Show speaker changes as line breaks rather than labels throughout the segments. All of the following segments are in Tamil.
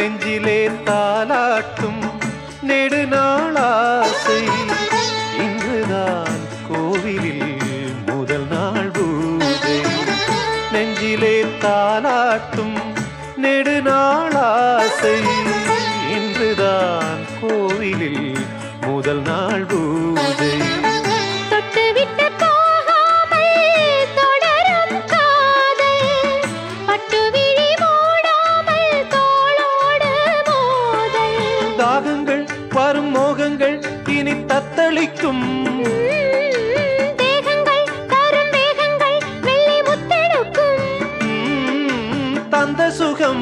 நெஞ்சிலே தாலாட்டும் நெடுநாளாசை இன்றுதான் கோவிலில் முதல் நாள் பூஜை. நெஞ்சிலே தாலாட்டும் நெடுநாளாசை இன்றுதான் கோவிலில் முதல் நாள் பூஜை. தாகங்கள் வரும் மோகங்கள் இனி தத்தளிக்கும்
தேகங்கள் தரும் வேகங்கள் வெள்ளி முத்தெடுக்கும்.
தந்த சுகம்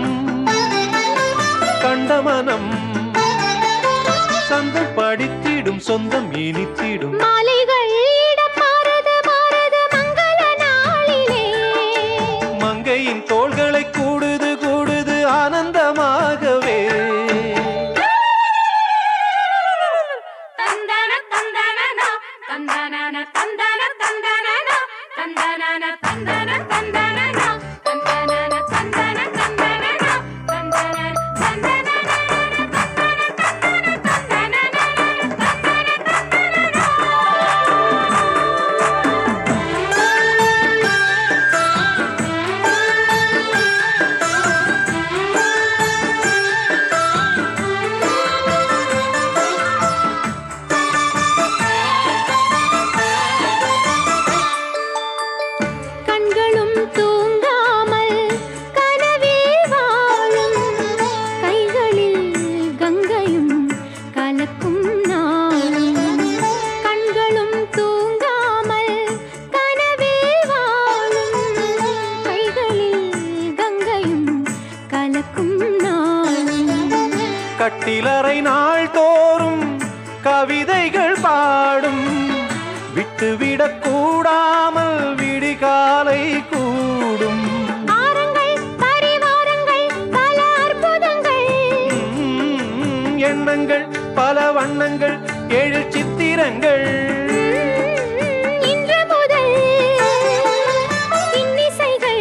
கண்ட மனம் சந்தம் படித்திடும் சொந்தம் இனித்திடும்.
மாலைகள் இடம் மாறுது மாறுது மங்கள நாளிலே.
மங்கையின் தோள்களை கூடுது கூடுது ஆனந்தமாகவே. கட்டிலறை நாள் தோறும் கவிதைகள் பாடும் விட்டுவிடக் கூடாமல் விடிகாலை கூடும். எண்ணங்கள் பல வண்ணங்கள் ஏழு சித்திரங்கள்.
இன்று முதல் இன்னிசைகள்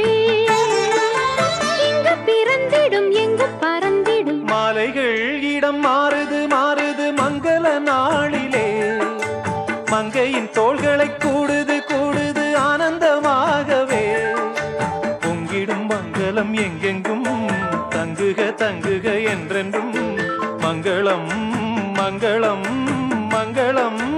இங்கு பிறந்திடும் எங்கு பறந்திடும்.
மாலைகள் இடம் மாறுது மாறுது மங்கள நாளிலே. மங்கையின் தோள்களை கூடுது கூடுது ஆனந்தமாகவே. பொங்கிடும் மங்களம் எங்கெங்கும் தங்குக தங்குக என்றென்றும் மங்களம் மங்களம் மங்களம்.